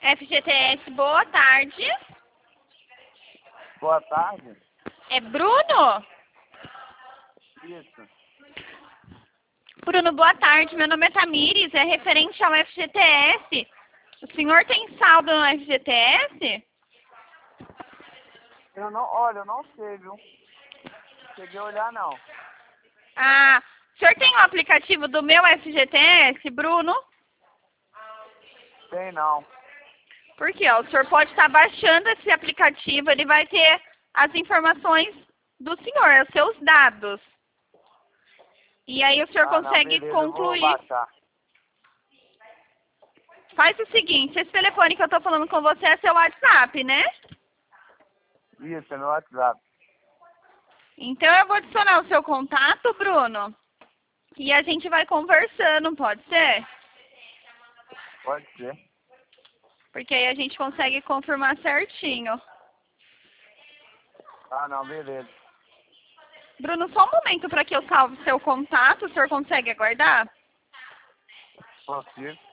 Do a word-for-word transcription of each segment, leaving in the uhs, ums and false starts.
F G T S, boa tarde. Boa tarde. É Bruno? Isso. Bruno, boa tarde. Meu nome é Tamires, é referente ao F G T S. O senhor tem saldo no F G T S? Eu não, olha, eu não sei, viu? Cheguei a olhar, não. Ah, o senhor tem o aplicativo do meu F G T S, Bruno? Tem não. Por quê? O senhor pode estar baixando esse aplicativo, ele vai ter as informações do senhor, os seus dados. E aí o senhor Ah, consegue não, beleza, concluir. eu vou baixar. Faz o seguinte, esse telefone que eu tô falando com você é seu WhatsApp, né? Isso, é meu WhatsApp. Então eu vou adicionar o seu contato, Bruno, e a gente vai conversando, pode ser? Pode ser. Porque aí a gente consegue confirmar certinho. Ah, não, beleza. Bruno, só um momento para que eu salve seu contato, o senhor consegue aguardar? Consigo.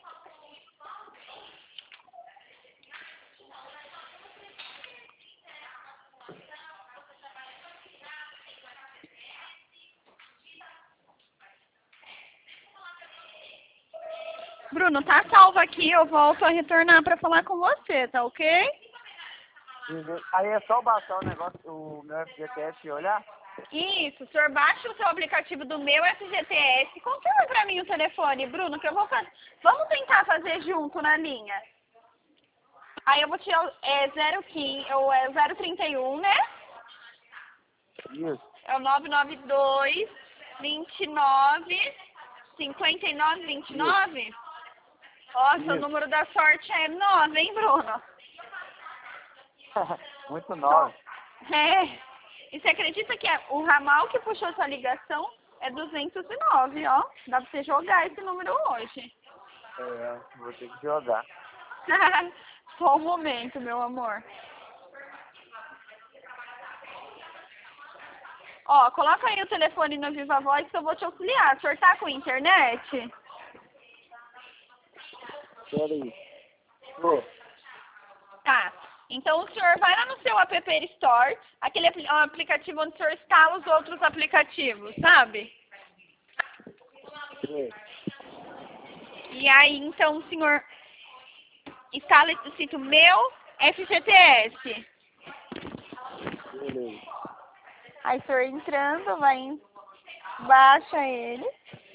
Bruno, tá salvo aqui, eu volto a retornar para falar com você, tá ok? Beleza. Aí é só baixar o negócio, o meu F G T S e olhar? Isso, o senhor baixa o seu aplicativo do meu F G T S, confirma para mim o telefone, Bruno, que eu vou fazer. Vamos tentar fazer junto na linha. Aí eu vou tirar o é, zero quinze, ou é zero trinta e um, né? Isso. É o nove nove dois, vinte e nove, cinquenta e nove, vinte e nove. Nossa, Isso. o número da sorte é nove, hein, Bruno? Muito nova. É. E você acredita que é o ramal que puxou essa ligação é duzentos e nove, ó. Dá pra você jogar esse número hoje. É, vou ter que jogar. Só um momento, meu amor. Ó, coloca aí o telefone no Viva Voz que eu vou te auxiliar. O senhor tá com internet? Peraí. Tô. Tá. Então o senhor vai lá no seu App Store, aquele apl- aplicativo onde o senhor instala os outros aplicativos, sabe? Sei. E aí então o senhor instala esse sítio meu F G T S. Beleza. Aí o senhor entrando, vai em... baixa ele.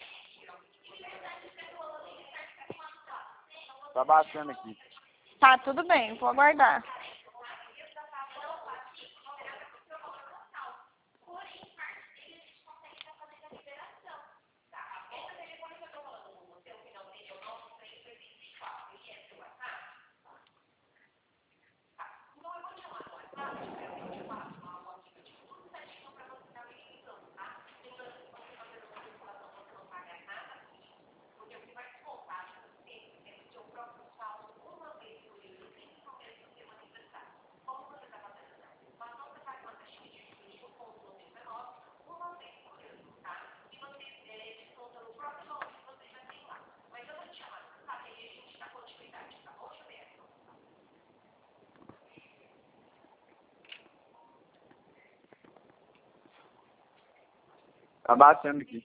Tá baixando aqui. Tá, tudo bem, vou aguardar. Tá baixando aqui.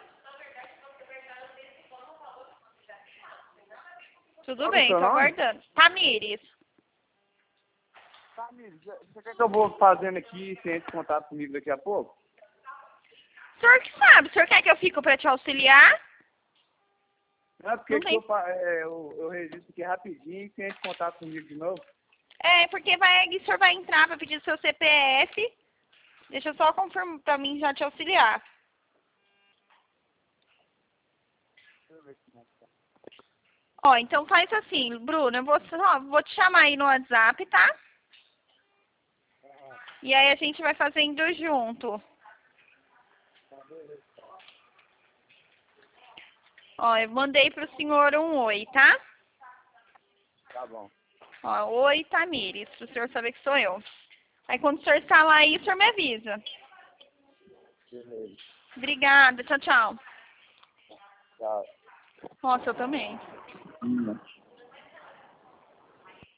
Tudo Qual que é o bem, seu tô nome? aguardando. Tamires. Tamires, você quer que eu vou fazendo aqui e você entre em contato comigo daqui a pouco? O senhor que sabe, o senhor quer que eu fique pra te auxiliar? Não, porque Não que tem... eu, fa- é, eu, eu registro aqui rapidinho e você entra em contato comigo de novo. É, porque vai, o senhor vai entrar pra pedir o seu C P F. Deixa eu só confirmar pra mim já te auxiliar. Deixa eu ver como é que tá. Ó, então faz assim, Bruno, eu vou, só, vou te chamar aí no WhatsApp, tá? E aí a gente vai fazendo junto. Ó, eu mandei pro senhor um oi, tá? Tá bom. Ó, oi, Tamires, pro senhor saber que sou eu. Aí quando o senhor instalar aí, o senhor me avisa. Beleza. Obrigada, tchau, tchau. Tchau. Nossa, eu também. Hum.